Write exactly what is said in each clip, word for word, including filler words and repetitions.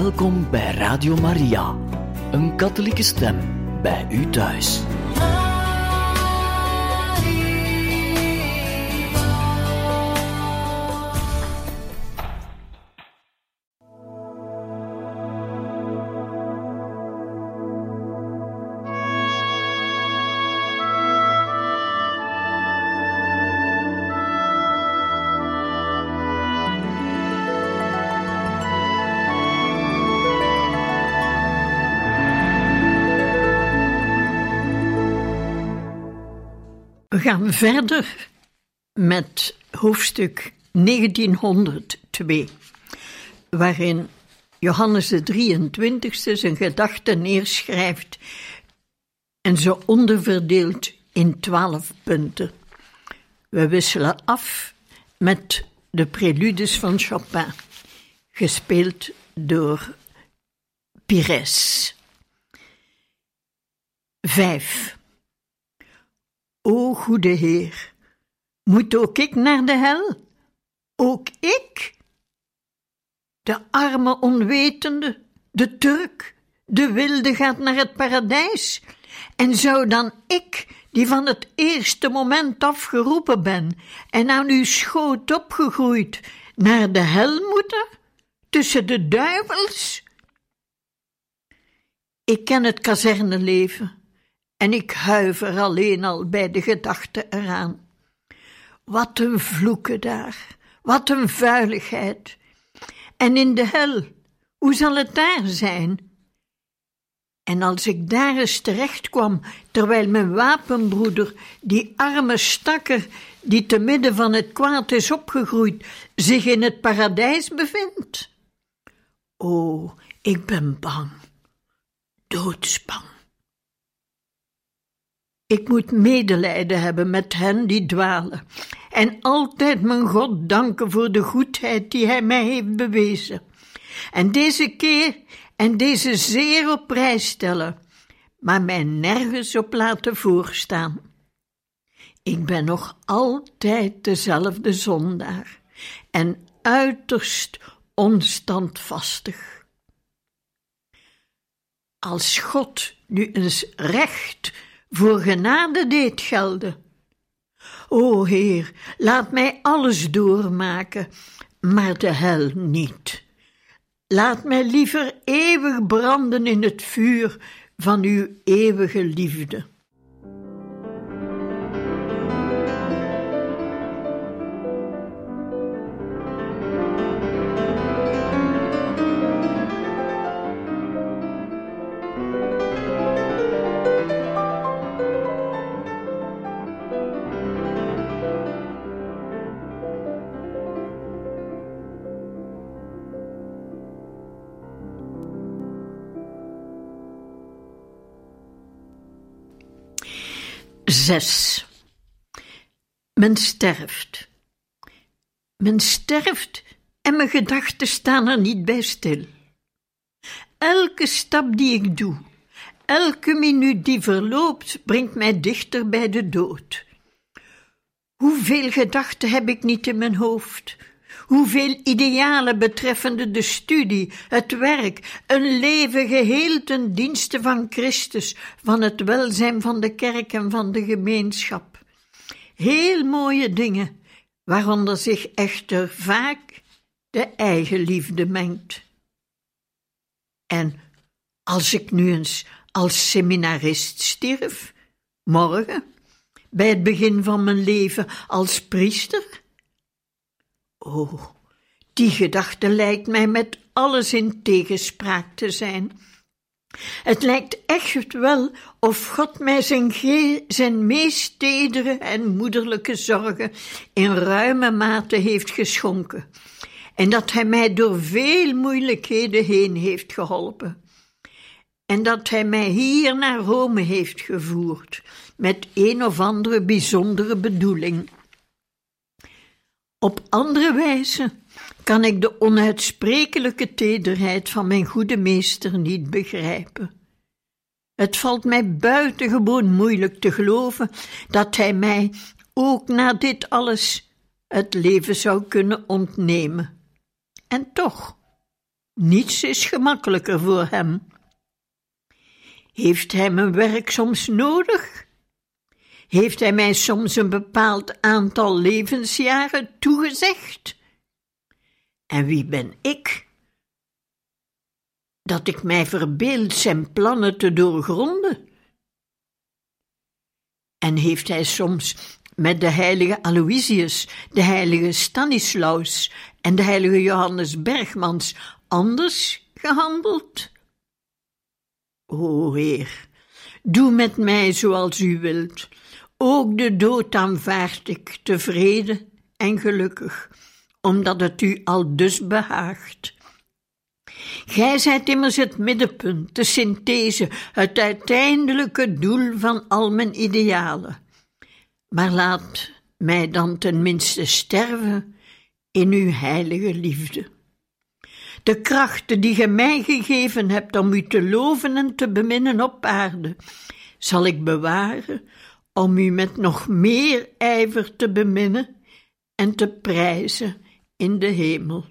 Welkom bij Radio Maria, een katholieke stem bij u thuis. We gaan verder met hoofdstuk negentienhonderdtwee, waarin Johannes de drieëntwintigste zijn gedachten neerschrijft en ze onderverdeelt in twaalf punten. We wisselen af met de preludes van Chopin, gespeeld door Pires. Vijf. O goede Heer, moet ook ik naar de hel? Ook ik? De arme onwetende, de Turk, de wilde gaat naar het paradijs. En zou dan ik, die van het eerste moment afgeroepen ben en aan uw schoot opgegroeid, naar de hel moeten? Tussen de duivels? Ik ken het kazerneleven. En ik huiver alleen al bij de gedachte eraan. Wat een vloeken daar, wat een vuiligheid. En in de hel, hoe zal het daar zijn? En als ik daar eens terecht kwam, terwijl mijn wapenbroeder, die arme stakker, die te midden van het kwaad is opgegroeid, zich in het paradijs bevindt. O, ik ben bang, doodsbang. Ik moet medelijden hebben met hen die dwalen en altijd mijn God danken voor de goedheid die hij mij heeft bewezen. En deze keer en deze zeer op prijs stellen, maar mij nergens op laten voorstaan. Ik ben nog altijd dezelfde zondaar en uiterst onstandvastig. Als God nu eens recht voor genade deed gelden. O Heer, laat mij alles doormaken, maar de hel niet. Laat mij liever eeuwig branden in het vuur van uw eeuwige liefde. Zes. Men sterft. Men sterft en mijn gedachten staan er niet bij stil. Elke stap die ik doe, elke minuut die verloopt, brengt mij dichter bij de dood. Hoeveel gedachten heb ik niet in mijn hoofd? Hoeveel idealen betreffende de studie, het werk, een leven geheel ten dienste van Christus, van het welzijn van de kerk en van de gemeenschap. Heel mooie dingen, waaronder zich echter vaak de eigenliefde mengt. En als ik nu eens als seminarist stierf, morgen, bij het begin van mijn leven als priester? Oh, die gedachte lijkt mij met alles in tegenspraak te zijn. Het lijkt echt wel of God mij zijn, ge- zijn meest tedere en moederlijke zorgen in ruime mate heeft geschonken en dat hij mij door veel moeilijkheden heen heeft geholpen en dat hij mij hier naar Rome heeft gevoerd met een of andere bijzondere bedoeling. Op andere wijze kan ik de onuitsprekelijke tederheid van mijn goede meester niet begrijpen. Het valt mij buitengewoon moeilijk te geloven dat hij mij ook na dit alles het leven zou kunnen ontnemen. En toch, Niets is gemakkelijker voor hem. Heeft hij mijn werk soms nodig? Heeft hij mij soms een bepaald aantal levensjaren toegezegd? En wie ben ik? Dat ik mij verbeeld zijn plannen te doorgronden? En heeft hij soms met de heilige Aloysius, de heilige Stanislaus en de heilige Johannes Bergmans anders gehandeld? O Heer, doe met mij zoals u wilt. Ook de dood aanvaard ik tevreden en gelukkig, omdat het u al dus behaagt. Gij zijt immers het middenpunt, de synthese, het uiteindelijke doel van al mijn idealen. Maar laat mij dan tenminste sterven in uw heilige liefde. De krachten die gij mij gegeven hebt om u te loven en te beminnen op aarde, zal ik bewaren om u met nog meer ijver te beminnen en te prijzen in de hemel.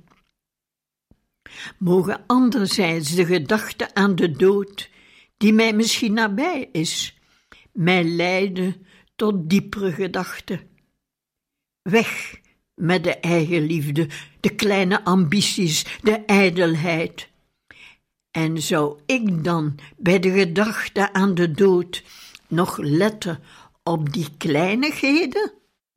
Mogen anderzijds de gedachte aan de dood, die mij misschien nabij is, mij leiden tot diepere gedachten. Weg met de eigenliefde, de kleine ambities, de ijdelheid. En zou ik dan bij de gedachte aan de dood nog letten op die kleinigheden?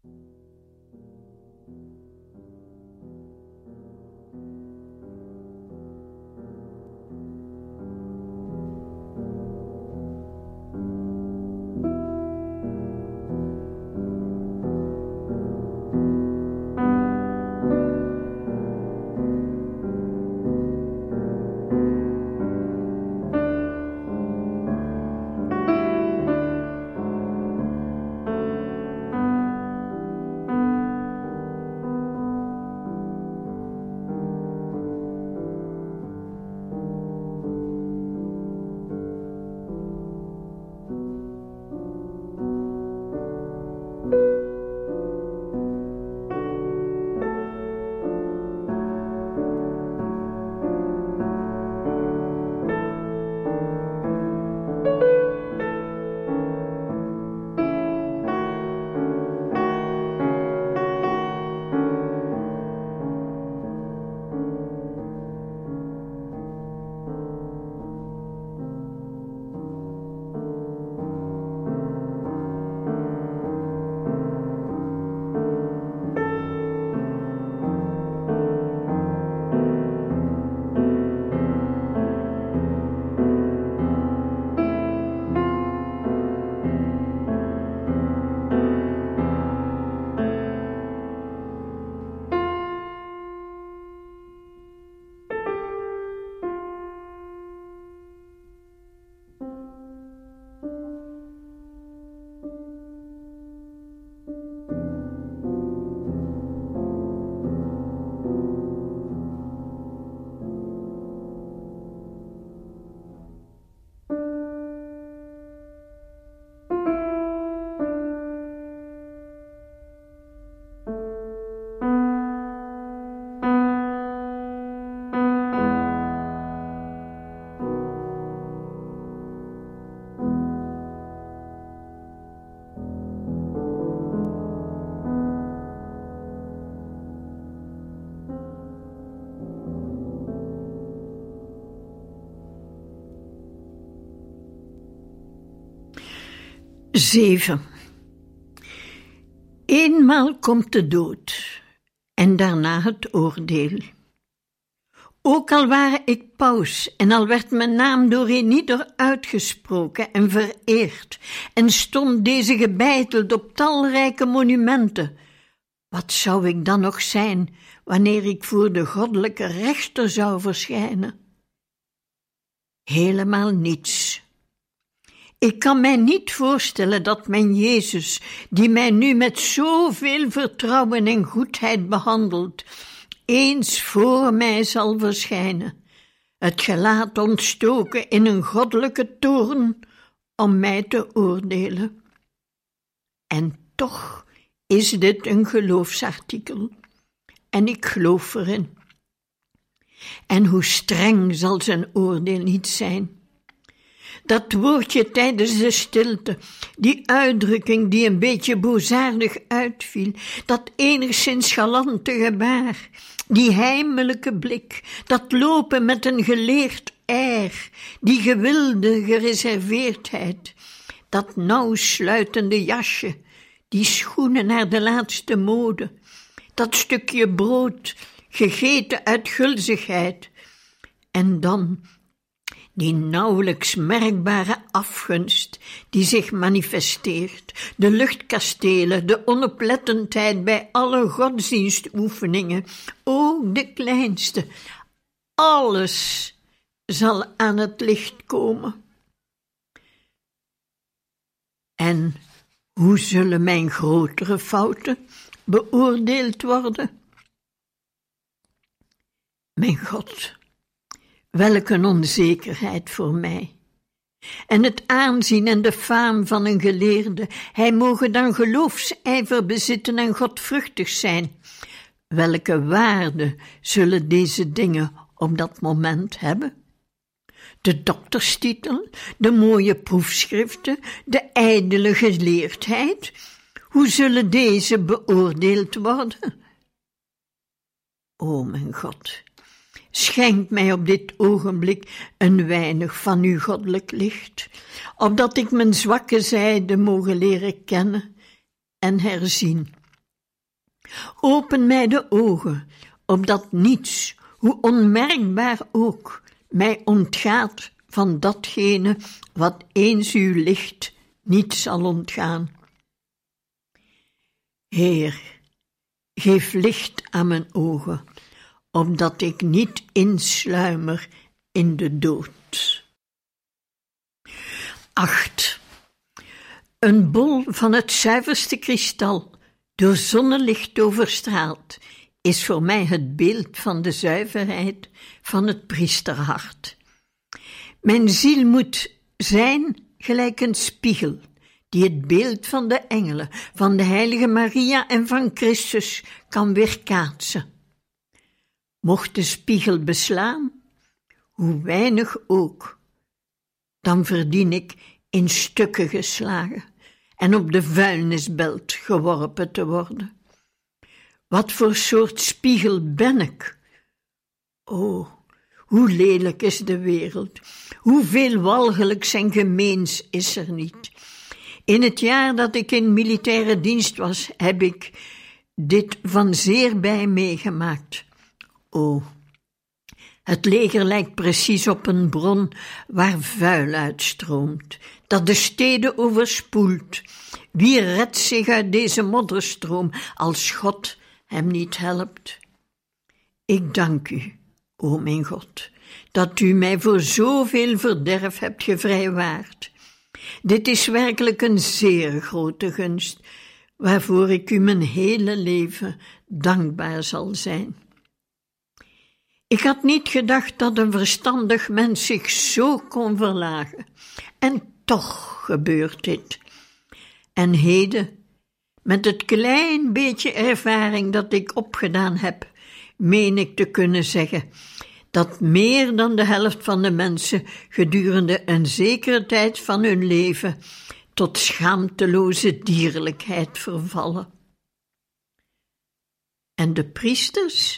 zeven. Eenmaal komt de dood en daarna het oordeel. Ook al ware ik paus en al werd mijn naam door een ieder uitgesproken en vereerd en stond deze gebeiteld op talrijke monumenten, wat zou ik dan nog zijn wanneer ik voor de goddelijke rechter zou verschijnen? Helemaal niets. Ik kan mij niet voorstellen dat mijn Jezus, die mij nu met zoveel vertrouwen en goedheid behandelt, eens voor mij zal verschijnen, het gelaat ontstoken in een goddelijke toorn om mij te oordelen. En toch is dit een geloofsartikel, en ik geloof erin. En hoe streng zal zijn oordeel niet zijn. Dat woordje tijdens de stilte, die uitdrukking die een beetje boosaardig uitviel, dat enigszins galante gebaar, die heimelijke blik, dat lopen met een geleerd air, die gewilde gereserveerdheid, dat nauw sluitende jasje, die schoenen naar de laatste mode, dat stukje brood, gegeten uit gulzigheid, en dan die nauwelijks merkbare afgunst die zich manifesteert, de luchtkastelen, de onoplettendheid bij alle godsdienstoefeningen, ook de kleinste, alles zal aan het licht komen. En hoe zullen mijn grotere fouten beoordeeld worden? Mijn God, welk een onzekerheid voor mij. En het aanzien en de faam van een geleerde, hij moge dan geloofsijver bezitten en godvruchtig zijn. Welke waarde zullen deze dingen op dat moment hebben? De dokterstitel, de mooie proefschriften, de ijdele geleerdheid, hoe zullen deze beoordeeld worden? O mijn God, schenk mij op dit ogenblik een weinig van uw goddelijk licht, opdat ik mijn zwakke zijde mogen leren kennen en herzien. Open mij de ogen, opdat niets, hoe onmerkbaar ook, mij ontgaat van datgene wat eens uw licht niet zal ontgaan. Heer, geef licht aan mijn ogen, opdat ik niet insluimer in de dood. acht. Een bol van het zuiverste kristal, door zonnelicht overstraald, is voor mij het beeld van de zuiverheid van het priesterhart. Mijn ziel moet zijn gelijk een spiegel, die het beeld van de engelen, van de heilige Maria en van Christus kan weerkaatsen. Mocht de spiegel beslaan, hoe weinig ook, dan verdien ik in stukken geslagen en op de vuilnisbelt geworpen te worden. Wat voor soort spiegel ben ik? O, hoe lelijk is de wereld, hoeveel walgelijks en gemeens is er niet. In het jaar dat ik in militaire dienst was, heb ik dit van zeer bij meegemaakt. O, het leger lijkt precies op een bron waar vuil uitstroomt, dat de steden overspoelt. Wie redt zich uit deze modderstroom als God hem niet helpt? Ik dank u, o mijn God, dat u mij voor zoveel verderf hebt gevrijwaard. Dit is werkelijk een zeer grote gunst, waarvoor ik u mijn hele leven dankbaar zal zijn. Ik had niet gedacht dat een verstandig mens zich zo kon verlagen. En toch gebeurt dit. En heden, met het klein beetje ervaring dat ik opgedaan heb, meen ik te kunnen zeggen dat meer dan de helft van de mensen gedurende een zekere tijd van hun leven tot schaamteloze dierlijkheid vervallen. En de priesters?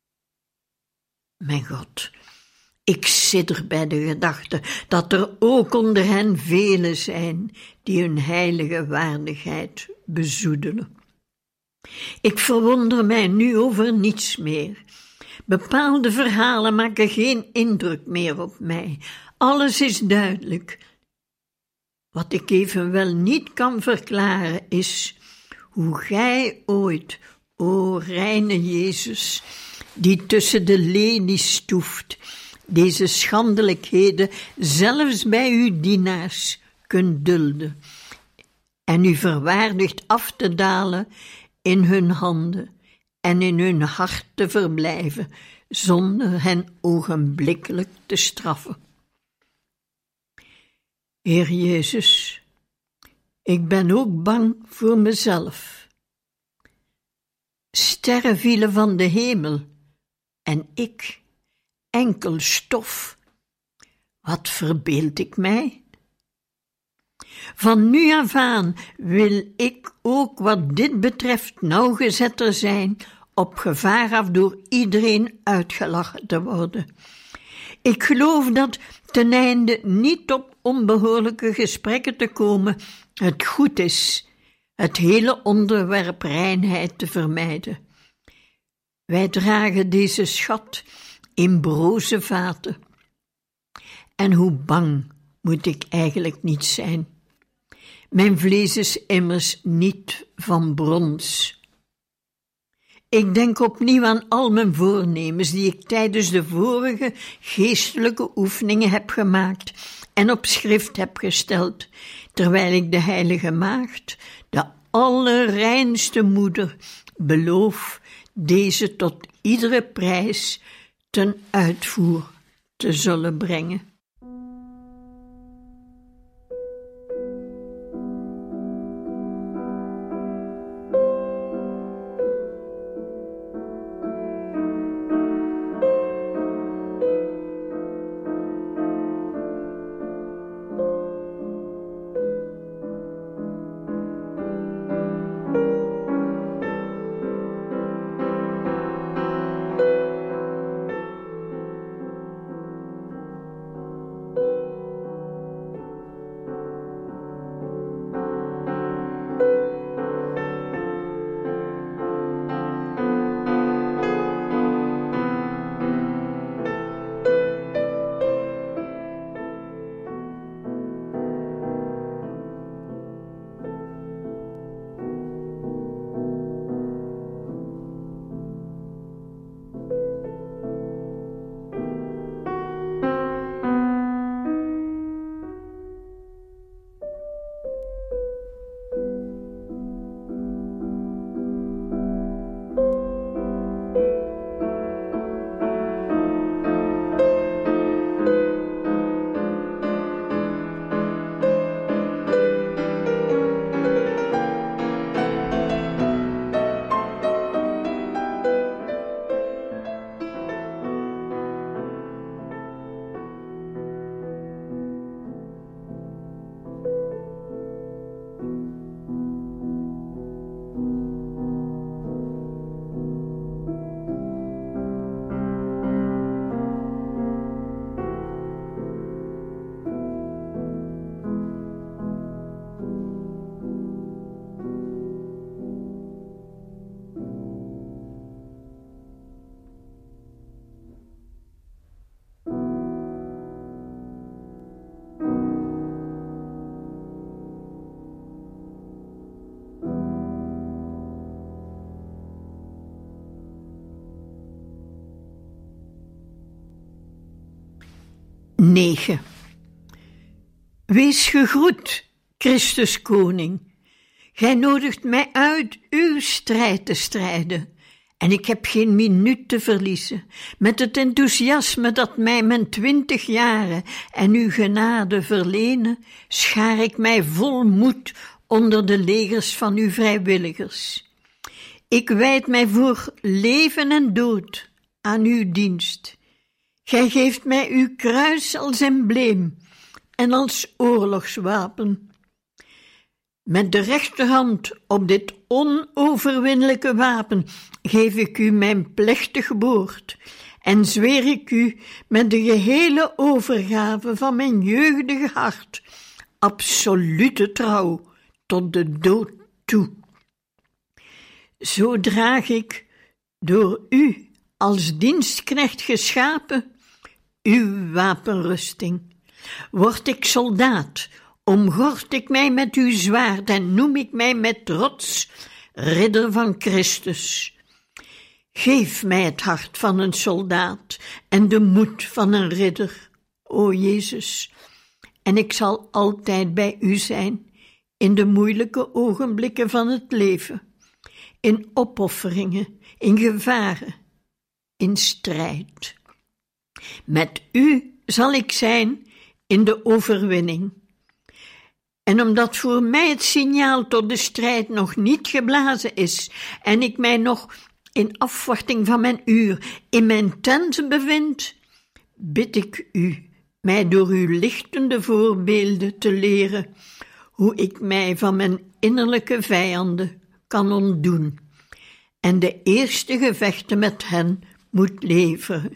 Mijn God, ik sidder bij de gedachte dat er ook onder hen velen zijn die hun heilige waardigheid bezoedelen. Ik verwonder mij nu over niets meer. Bepaalde verhalen maken geen indruk meer op mij. Alles is duidelijk. Wat ik evenwel niet kan verklaren is hoe gij ooit, o reine Jezus, die tussen de lelies stoeft, deze schandelijkheden zelfs bij uw dienaars kunt dulden en u verwaardigt af te dalen in hun handen en in hun hart te verblijven, zonder hen ogenblikkelijk te straffen. Heer Jezus, ik ben ook bang voor mezelf. Sterren vielen van de hemel, en ik, enkel stof. Wat verbeeld ik mij? Van nu af aan wil ik ook wat dit betreft nauwgezetter zijn, op gevaar af door iedereen uitgelachen te worden. Ik geloof dat ten einde niet op onbehoorlijke gesprekken te komen, het goed is het hele onderwerp reinheid te vermijden. Wij dragen deze schat in broze vaten. En hoe bang moet ik eigenlijk niet zijn? Mijn vlees is immers niet van brons. Ik denk opnieuw aan al mijn voornemens die ik tijdens de vorige geestelijke oefeningen heb gemaakt en op schrift heb gesteld, terwijl ik de heilige maagd, de allerreinste moeder, beloof deze tot iedere prijs ten uitvoer te zullen brengen. negen. Wees gegroet, Christus Koning. Gij nodigt mij uit uw strijd te strijden, en ik heb geen minuut te verliezen. Met het enthousiasme dat mij mijn twintig jaren en uw genade verlenen, schaar ik mij vol moed onder de legers van uw vrijwilligers. Ik wijd mij voor leven en dood aan uw dienst. Gij geeft mij uw kruis als embleem en als oorlogswapen. Met de rechterhand op dit onoverwinnelijke wapen geef ik u mijn plechtig woord en zweer ik u met de gehele overgave van mijn jeugdige hart absolute trouw tot de dood toe. Zo draag ik, door u als dienstknecht geschapen, uw wapenrusting. Word ik soldaat, omgord ik mij met uw zwaard en noem ik mij met trots ridder van Christus. Geef mij het hart van een soldaat en de moed van een ridder, o Jezus, en ik zal altijd bij u zijn in de moeilijke ogenblikken van het leven, in opofferingen, in gevaren, in strijd. Met u zal ik zijn in de overwinning. En omdat voor mij het signaal tot de strijd nog niet geblazen is en ik mij nog in afwachting van mijn uur in mijn tent bevind, bid ik u mij door uw lichtende voorbeelden te leren hoe ik mij van mijn innerlijke vijanden kan ontdoen en de eerste gevechten met hen moet leveren.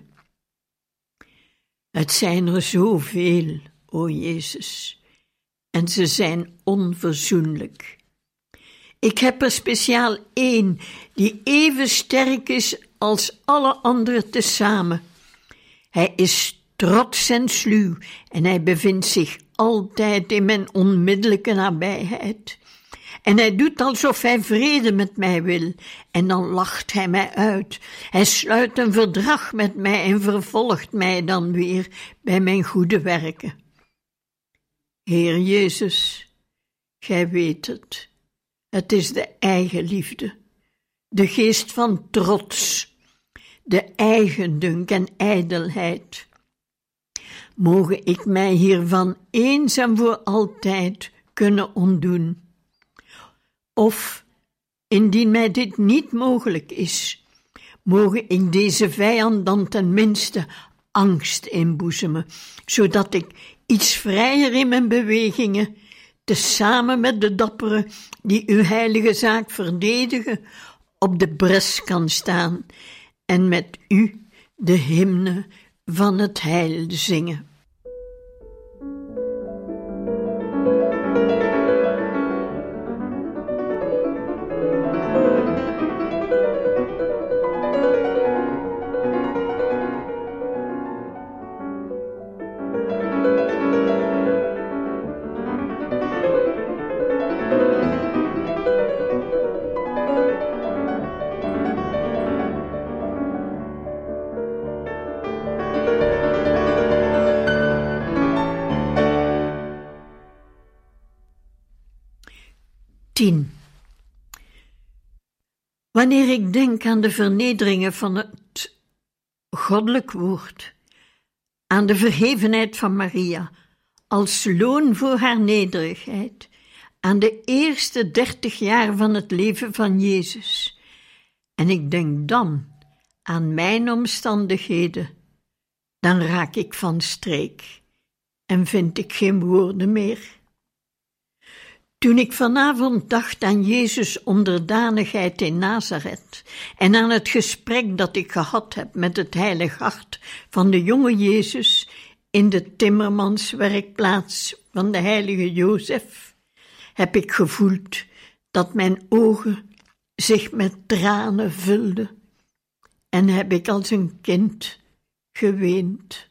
Het zijn er zoveel, o Jezus, en ze zijn onverzoenlijk. Ik heb er speciaal één die even sterk is als alle anderen tezamen. Hij is trots en sluw en hij bevindt zich altijd in mijn onmiddellijke nabijheid. En hij doet alsof hij vrede met mij wil, en dan lacht hij mij uit. Hij sluit een verdrag met mij en vervolgt mij dan weer bij mijn goede werken. Heer Jezus, gij weet het, het is de eigenliefde, de geest van trots, de eigendunk en ijdelheid. Moge ik mij hiervan eens en voor altijd kunnen ontdoen. Of, indien mij dit niet mogelijk is, moge ik deze vijand dan tenminste angst inboezemen, zodat ik iets vrijer in mijn bewegingen, tezamen met de dapperen die uw heilige zaak verdedigen, op de bres kan staan en met u de hymne van het heil zingen. tien. Wanneer ik denk aan de vernederingen van het goddelijk woord, aan de verhevenheid van Maria als loon voor haar nederigheid, aan de eerste dertig jaar van het leven van Jezus, en ik denk dan aan mijn omstandigheden, dan raak ik van streek en vind ik geen woorden meer. Toen ik vanavond dacht aan Jezus' onderdanigheid in Nazareth en aan het gesprek dat ik gehad heb met het heilig hart van de jonge Jezus in de timmermanswerkplaats van de heilige Jozef, heb ik gevoeld dat mijn ogen zich met tranen vulden en heb ik als een kind geweend.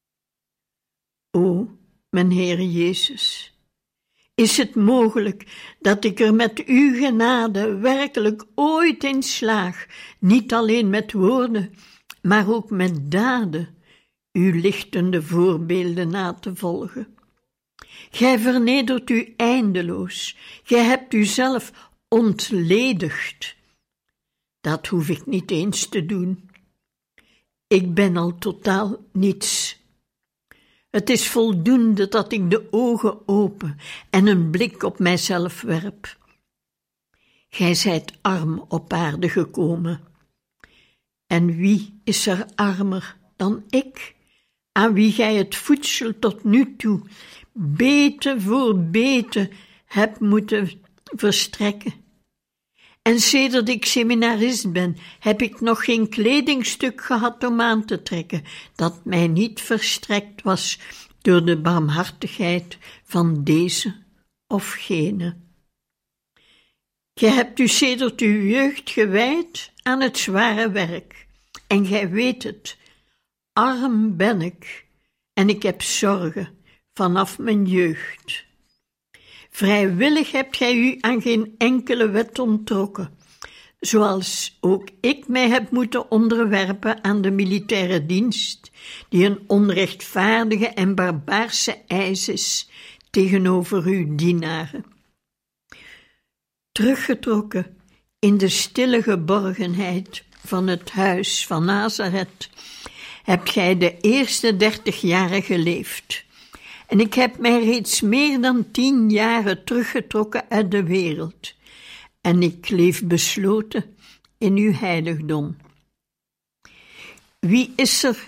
O, mijn Heere Jezus, is het mogelijk dat ik er met uw genade werkelijk ooit in slaag, niet alleen met woorden, maar ook met daden, uw lichtende voorbeelden na te volgen? Gij vernedert u eindeloos, gij hebt uzelf ontledigd. Dat hoef ik niet eens te doen. Ik ben al totaal niets. Het is voldoende dat ik de ogen open en een blik op mijzelf werp. Gij zijt arm op aarde gekomen. En wie is er armer dan ik, aan wie gij het voedsel tot nu toe bete voor bete hebt moeten verstrekken? En sedert ik seminarist ben, heb ik nog geen kledingstuk gehad om aan te trekken, dat mij niet verstrekt was door de barmhartigheid van deze of gene. Gij hebt u sedert uw jeugd gewijd aan het zware werk, en gij weet het, arm ben ik, en ik heb zorgen vanaf mijn jeugd. Vrijwillig hebt gij u aan geen enkele wet onttrokken, zoals ook ik mij heb moeten onderwerpen aan de militaire dienst, die een onrechtvaardige en barbaarse eis is tegenover uw dienaren. Teruggetrokken in de stille geborgenheid van het huis van Nazareth, hebt gij de eerste dertig jaren geleefd. En ik heb mij reeds meer dan tien jaren teruggetrokken uit de wereld. En ik leef besloten in uw heiligdom. Wie is er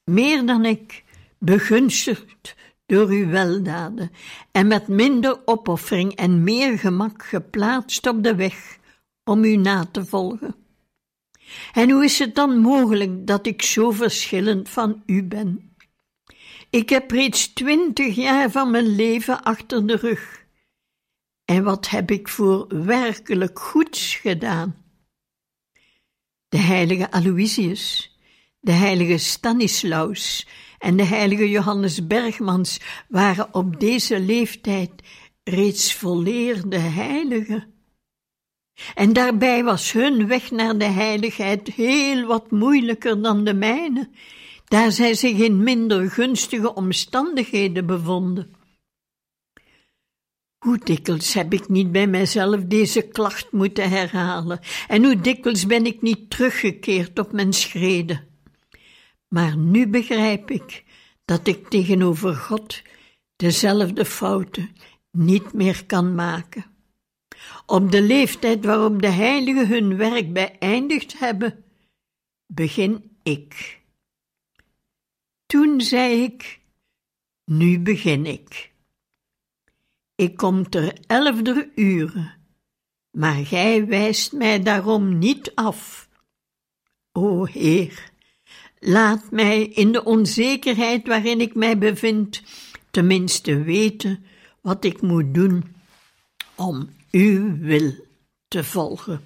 meer dan ik, begunstigd door uw weldaden en met minder opoffering en meer gemak geplaatst op de weg om u na te volgen. En hoe is het dan mogelijk dat ik zo verschillend van u ben? Ik heb reeds twintig jaar van mijn leven achter de rug. En wat heb ik voor werkelijk goeds gedaan? De heilige Aloysius, de heilige Stanislaus en de heilige Johannes Bergmans waren op deze leeftijd reeds volleerde heiligen. En daarbij was hun weg naar de heiligheid heel wat moeilijker dan de mijne, daar zij zich in minder gunstige omstandigheden bevonden. Hoe dikwijls heb ik niet bij mijzelf deze klacht moeten herhalen, en hoe dikwijls ben ik niet teruggekeerd op mijn schreden. Maar nu begrijp ik dat ik tegenover God dezelfde fouten niet meer kan maken. Op de leeftijd waarop de heiligen hun werk beëindigd hebben, begin ik. Toen zei ik, nu begin ik. Ik kom ter elfder uren, maar gij wijst mij daarom niet af. O Heer, laat mij in de onzekerheid waarin ik mij bevind, tenminste weten wat ik moet doen om uw wil te volgen.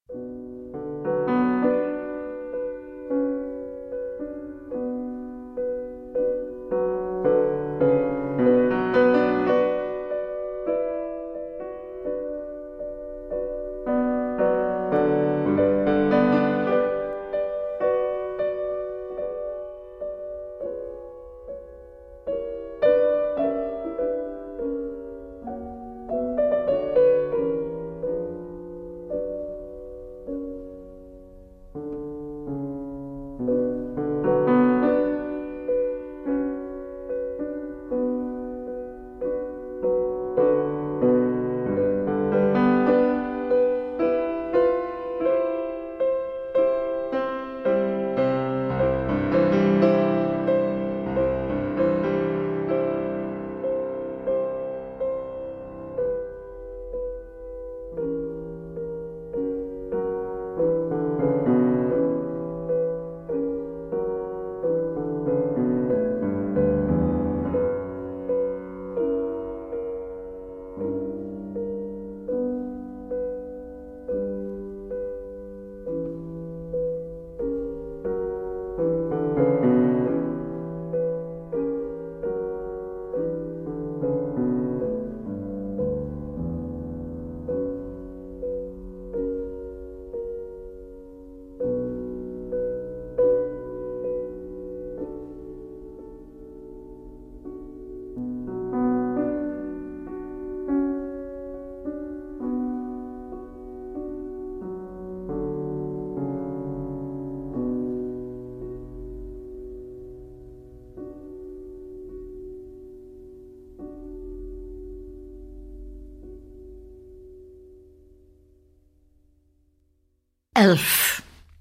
elf.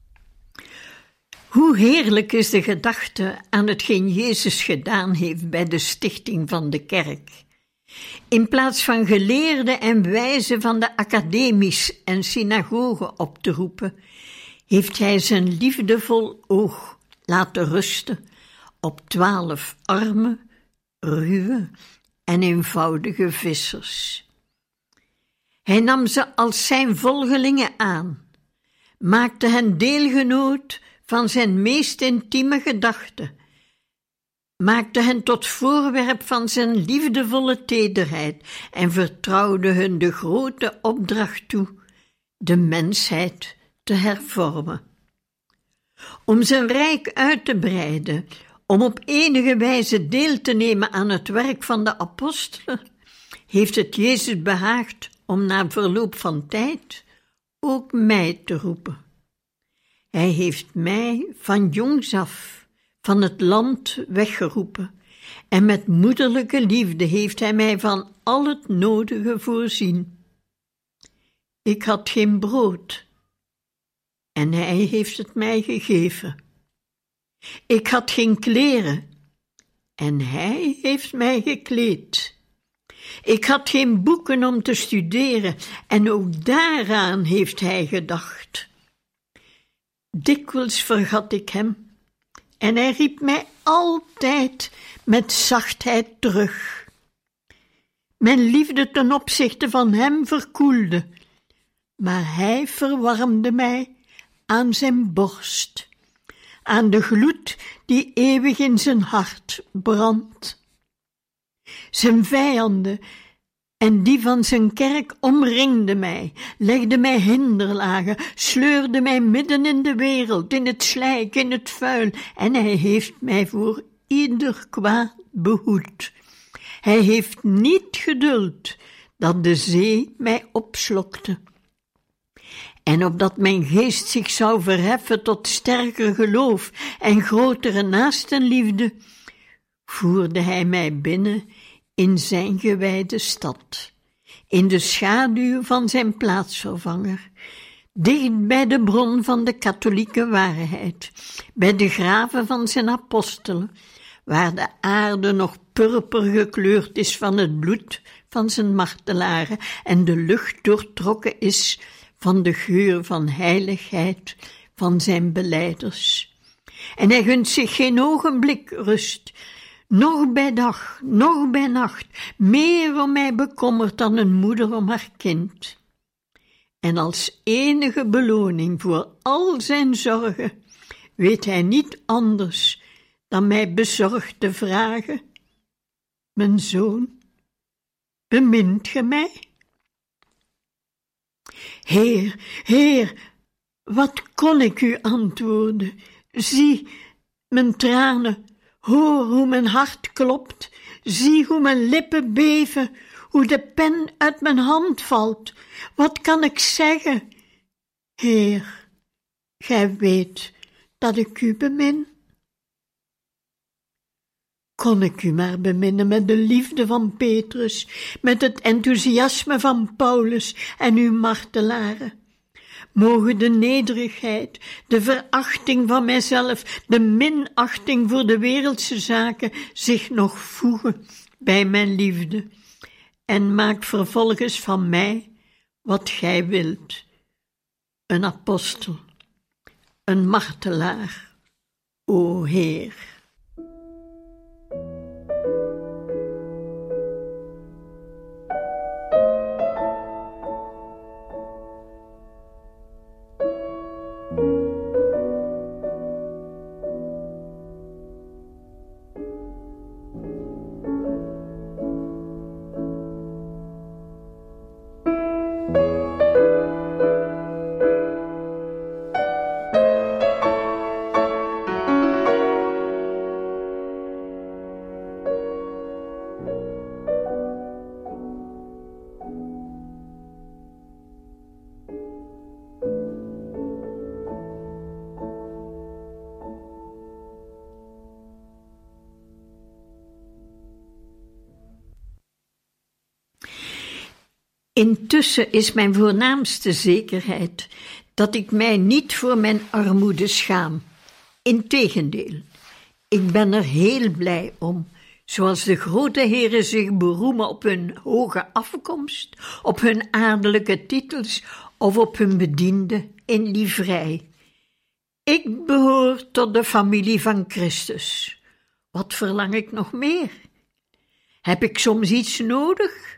Hoe heerlijk is de gedachte aan hetgeen Jezus gedaan heeft bij de stichting van de kerk. In plaats van geleerden en wijzen van de academies en synagogen op te roepen, heeft hij zijn liefdevol oog laten rusten op twaalf arme, ruwe en eenvoudige vissers. Hij nam ze als zijn volgelingen aan, maakte hen deelgenoot van zijn meest intieme gedachten, maakte hen tot voorwerp van zijn liefdevolle tederheid en vertrouwde hun de grote opdracht toe de mensheid te hervormen. Om zijn rijk uit te breiden, om op enige wijze deel te nemen aan het werk van de apostelen, heeft het Jezus behaagd om na verloop van tijd ook mij te roepen. Hij heeft mij van jongs af van het land weggeroepen en met moederlijke liefde heeft hij mij van al het nodige voorzien. Ik had geen brood en hij heeft het mij gegeven. Ik had geen kleren en hij heeft mij gekleed. Ik had geen boeken om te studeren en ook daaraan heeft hij gedacht. Dikwijls vergat ik hem en hij riep mij altijd met zachtheid terug. Mijn liefde ten opzichte van hem verkoelde, maar hij verwarmde mij aan zijn borst, aan de gloed die eeuwig in zijn hart brandt. Zijn vijanden en die van zijn kerk omringden mij, legden mij hinderlagen, sleurden mij midden in de wereld, in het slijk, in het vuil, en hij heeft mij voor ieder kwaad behoed. Hij heeft niet geduld dat de zee mij opslokte. En opdat mijn geest zich zou verheffen tot sterker geloof en grotere naastenliefde, voerde hij mij binnen in zijn gewijde stad, in de schaduw van zijn plaatsvervanger, dicht bij de bron van de katholieke waarheid, bij de graven van zijn apostelen, waar de aarde nog purper gekleurd is van het bloed van zijn martelaren en de lucht doortrokken is van de geur van heiligheid van zijn belijders. En hij gunt zich geen ogenblik rust, nog bij dag, nog bij nacht, meer om mij bekommerd dan een moeder om haar kind. En als enige beloning voor al zijn zorgen, weet hij niet anders dan mij bezorgd te vragen: mijn zoon, bemint ge mij? Heer, Heer, wat kon ik u antwoorden? Zie, mijn tranen, hoor hoe mijn hart klopt, zie hoe mijn lippen beven, hoe de pen uit mijn hand valt. Wat kan ik zeggen? Heer, gij weet dat ik u bemin. Kon ik u maar beminnen met de liefde van Petrus, met het enthousiasme van Paulus en uw martelaren. Mogen de nederigheid, de verachting van mijzelf, de minachting voor de wereldse zaken zich nog voegen bij mijn liefde, en maak vervolgens van mij wat gij wilt: een apostel, een martelaar, o Heer. Intussen is mijn voornaamste zekerheid dat ik mij niet voor mijn armoede schaam. Integendeel, ik ben er heel blij om, zoals de grote heren zich beroemen op hun hoge afkomst, op hun adellijke titels of op hun bedienden in livrei. Ik behoor tot de familie van Christus. Wat verlang ik nog meer? Heb ik soms iets nodig?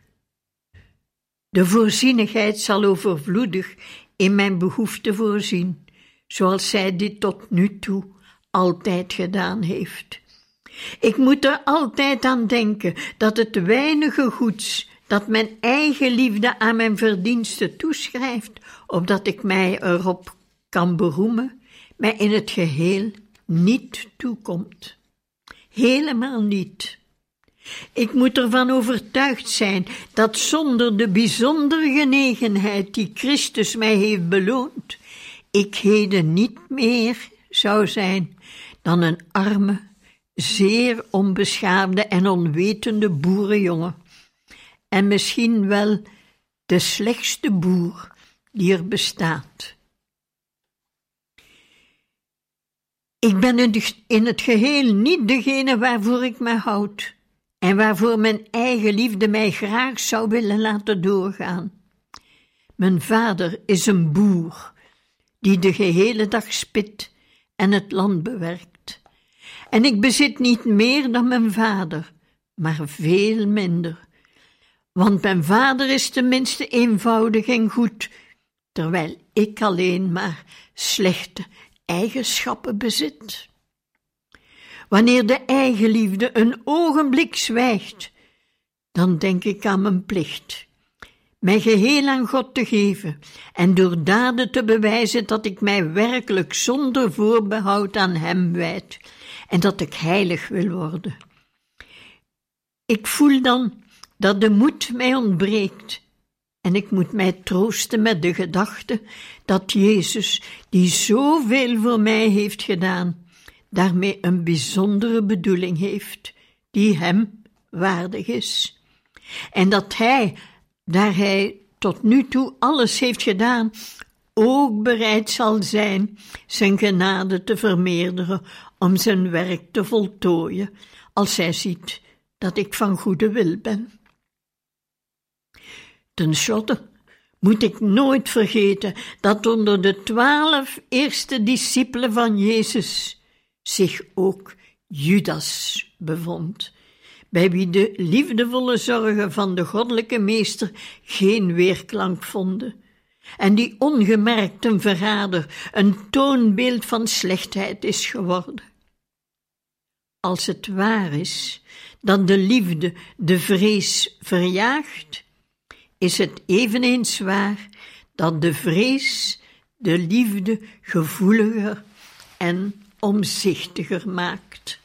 De voorzienigheid zal overvloedig in mijn behoefte voorzien, zoals zij dit tot nu toe altijd gedaan heeft. Ik moet er altijd aan denken dat het weinige goeds dat mijn eigen liefde aan mijn verdiensten toeschrijft, opdat ik mij erop kan beroemen, mij in het geheel niet toekomt. Helemaal niet. Ik moet ervan overtuigd zijn dat zonder de bijzondere genegenheid die Christus mij heeft beloond, ik heden niet meer zou zijn dan een arme, zeer onbeschaafde en onwetende boerenjongen, en misschien wel de slechtste boer die er bestaat. Ik ben in het geheel niet degene waarvoor ik mij houd en waarvoor mijn eigen liefde mij graag zou willen laten doorgaan. Mijn vader is een boer die de gehele dag spit en het land bewerkt. En ik bezit niet meer dan mijn vader, maar veel minder. Want mijn vader is tenminste eenvoudig en goed, terwijl ik alleen maar slechte eigenschappen bezit. Wanneer de eigenliefde een ogenblik zwijgt, dan denk ik aan mijn plicht, mij geheel aan God te geven en door daden te bewijzen dat ik mij werkelijk zonder voorbehoud aan Hem wijd en dat ik heilig wil worden. Ik voel dan dat de moed mij ontbreekt en ik moet mij troosten met de gedachte dat Jezus, die zoveel voor mij heeft gedaan, daarmee een bijzondere bedoeling heeft, die Hem waardig is. En dat Hij, daar Hij tot nu toe alles heeft gedaan, ook bereid zal zijn zijn genade te vermeerderen om zijn werk te voltooien, als Hij ziet dat ik van goede wil ben. Ten slotte moet ik nooit vergeten dat onder de twaalf eerste discipelen van Jezus zich ook Judas bevond, bij wie de liefdevolle zorgen van de goddelijke meester geen weerklank vonden, en die ongemerkt een verrader, een toonbeeld van slechtheid is geworden. Als het waar is dat de liefde de vrees verjaagt, is het eveneens waar dat de vrees de liefde gevoeliger en omzichtiger maakt.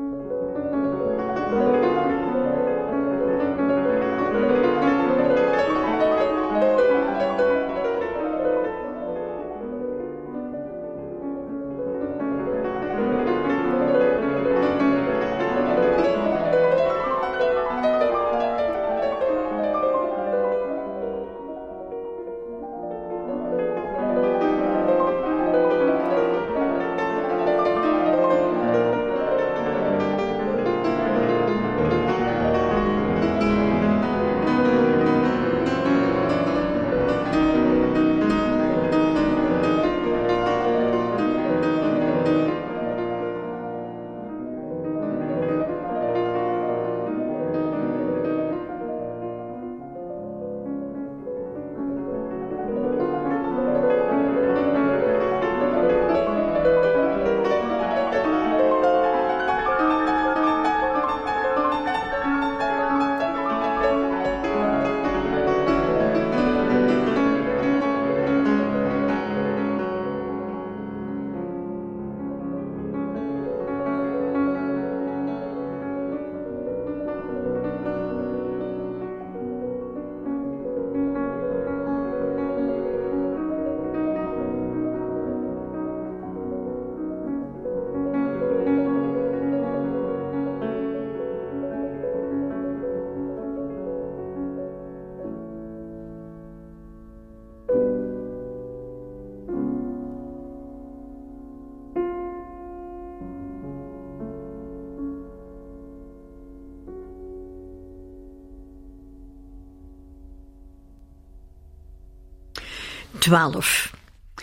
twaalf.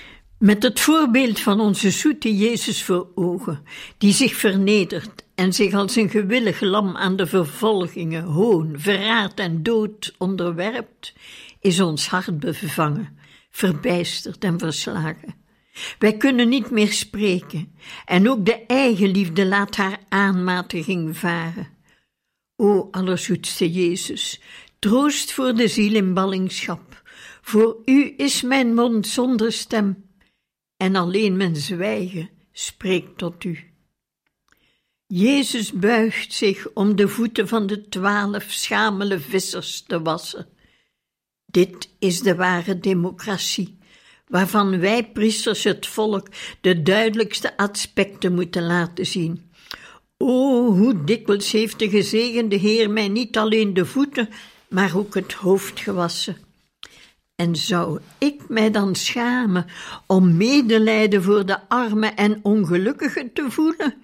Met het voorbeeld van onze zoete Jezus voor ogen, die zich vernedert en zich als een gewillig lam aan de vervolgingen, hoon, verraad en dood onderwerpt, is ons hart bevangen, verbijsterd en verslagen. Wij kunnen niet meer spreken en ook de eigenliefde laat haar aanmatiging varen. O allerzoetste Jezus, troost voor de ziel in ballingschap. Voor u is mijn mond zonder stem en alleen mijn zwijgen spreekt tot u. Jezus buigt zich om de voeten van de twaalf schamele vissers te wassen. Dit is de ware democratie, waarvan wij priesters het volk de duidelijkste aspecten moeten laten zien. O, hoe dikwijls heeft de gezegende Heer mij niet alleen de voeten, maar ook het hoofd gewassen. En zou ik mij dan schamen om medelijden voor de armen en ongelukkigen te voelen?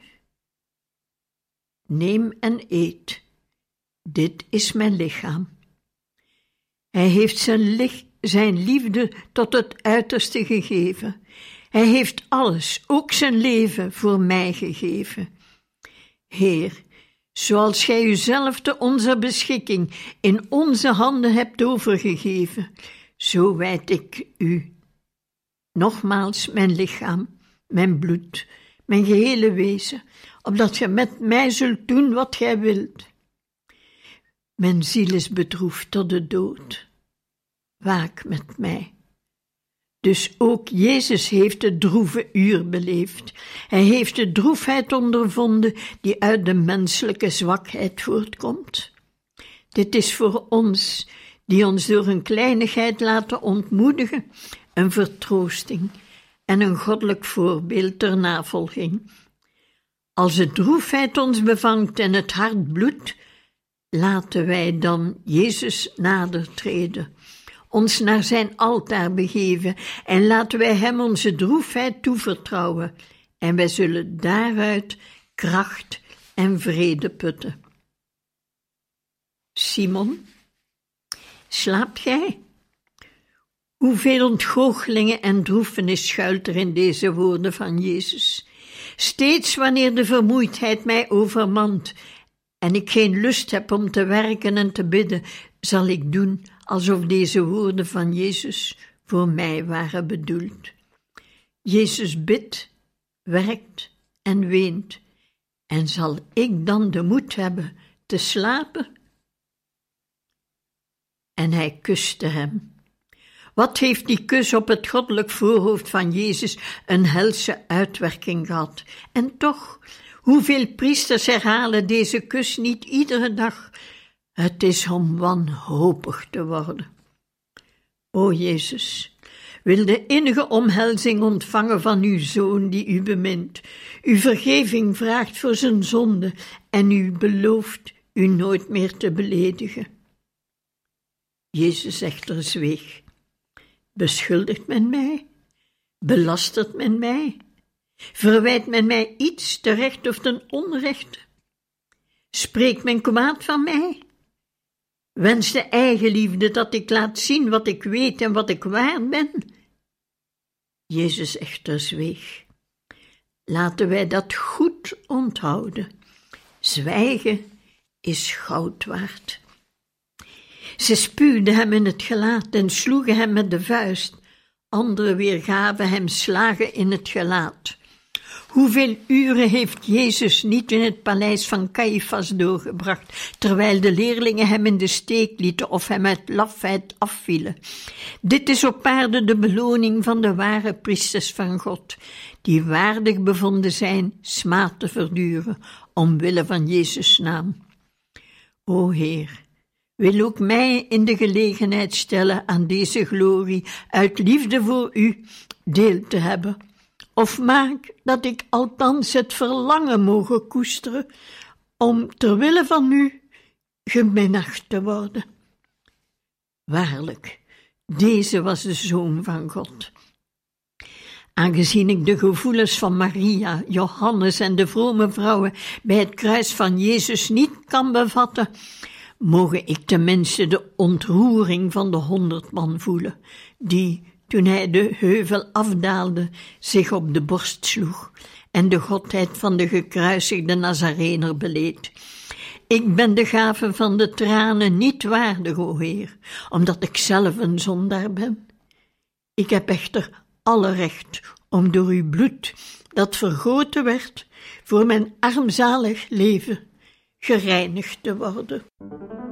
Neem en eet. Dit is mijn lichaam. Hij heeft zijn, lich- zijn liefde tot het uiterste gegeven. Hij heeft alles, ook zijn leven, voor mij gegeven. Heer, zoals gij uzelf te onze beschikking in onze handen hebt overgegeven, zo wijd ik u nogmaals mijn lichaam, mijn bloed, mijn gehele wezen, opdat ge met mij zult doen wat gij wilt. Mijn ziel is bedroefd tot de dood. Waak met mij. Dus ook Jezus heeft het droeve uur beleefd. Hij heeft de droefheid ondervonden die uit de menselijke zwakheid voortkomt. Dit is voor ons, die ons door een kleinigheid laten ontmoedigen, een vertroosting en een goddelijk voorbeeld ter navolging. Als de droefheid ons bevangt en het hart bloedt, laten wij dan Jezus nader treden, ons naar zijn altaar begeven en laten wij hem onze droefheid toevertrouwen en wij zullen daaruit kracht en vrede putten. Simon, slaapt gij? Hoeveel ontgoochelingen en droefenis schuilt er in deze woorden van Jezus. Steeds wanneer de vermoeidheid mij overmant en ik geen lust heb om te werken en te bidden, zal ik doen alsof deze woorden van Jezus voor mij waren bedoeld. Jezus bidt, werkt en weent, en zal ik dan de moed hebben te slapen? En hij kuste hem. Wat heeft die kus op het goddelijk voorhoofd van Jezus een helse uitwerking gehad? En toch, hoeveel priesters herhalen deze kus niet iedere dag? Het is om wanhopig te worden. O Jezus, wil de innige omhelzing ontvangen van uw Zoon die u bemint, u vergeving vraagt voor zijn zonde en u belooft u nooit meer te beledigen. Jezus echter zweeg. Beschuldigt men mij? Belastert men mij? Verwijt men mij iets terecht of ten onrechte? Spreekt men kwaad van mij? Wens de eigenliefde dat ik laat zien wat ik weet en wat ik waard ben? Jezus echter zweeg. Laten wij dat goed onthouden. Zwijgen is goud waard. Ze spuwden hem in het gelaat en sloegen hem met de vuist. Anderen weer gaven hem slagen in het gelaat. Hoeveel uren heeft Jezus niet in het paleis van Caiaphas doorgebracht, terwijl de leerlingen hem in de steek lieten of hem uit lafheid afvielen. Dit is op aarde de beloning van de ware priesters van God, die waardig bevonden zijn smaad te verduren, omwille van Jezus' naam. O Heer, wil ook mij in de gelegenheid stellen aan deze glorie uit liefde voor u deel te hebben. Of maak dat ik althans het verlangen mogen koesteren om terwille van u geminacht te worden. Waarlijk, deze was de Zoon van God. Aangezien ik de gevoelens van Maria, Johannes en de vrome vrouwen bij het kruis van Jezus niet kan bevatten, mogen ik tenminste de ontroering van de honderd man voelen, die, toen hij de heuvel afdaalde, zich op de borst sloeg en de godheid van de gekruisigde Nazarener beleed. Ik ben de gave van de tranen niet waardig, o Heer, omdat ik zelf een zondaar ben. Ik heb echter alle recht om door uw bloed, dat vergoten werd, voor mijn armzalig leven gereinigd te worden.